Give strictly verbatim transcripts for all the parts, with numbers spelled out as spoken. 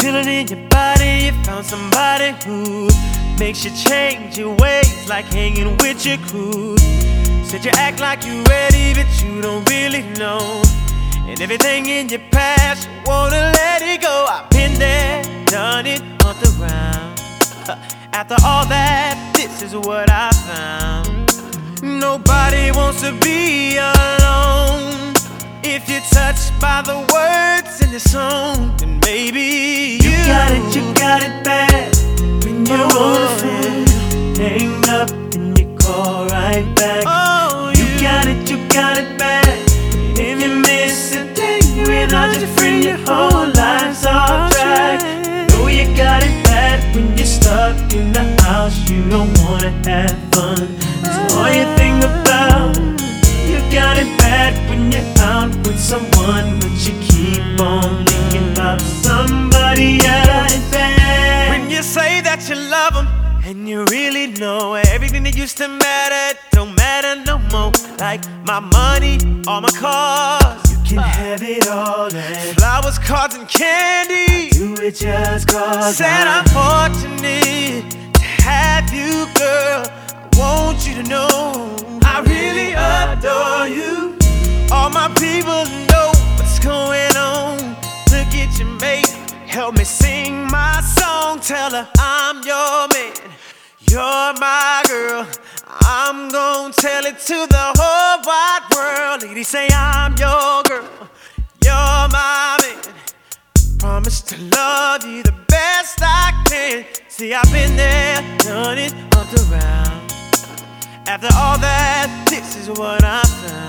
feeling in your body, you found somebody who makes you change your ways, like hanging with your crew. Said you act like you ready, but you don't really know. And everything in your past, you wanna let it go. I've been there, done it, on the round. After all that, this is what I found. Nobody wants to be alone. If you're touched by the words in the song, then maybe you, you got it, you got it bad. When you're on the phone, hang up and you call right back. Oh, you, you got it, you got it bad. If you miss a day without your friend, your whole life's off track. Know you got it bad when you're stuck in the house, you don't wanna have fun. That's all you think about. You got it bad when you're out with someone, but you keep on thinking about somebody else. When you say that you love them, and you really know everything that used to matter don't matter no more. Like my money, all my cars, you can have it all. And flowers, cards, and candy, do it just cause said I'm fortunate to have you, girl. I want you to know I really adore you. All my people know what's going on. Look at your mate, help me sing my song. Tell her I'm your man, you're my girl. I'm gonna tell it to the whole wide world. Ladies say I'm your girl, you're my man. Promise to love you the best I can. See, I've been there, done it, up around. After all that, this is what I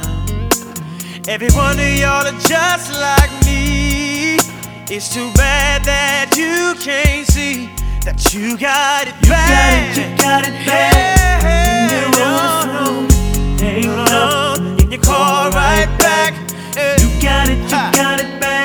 found. Every one of y'all are just like me. It's too bad that you can't see that you got it bad. You got it, you got it bad. Hey, when you're on the phone, hang up and you call right back. You got it, you got it bad.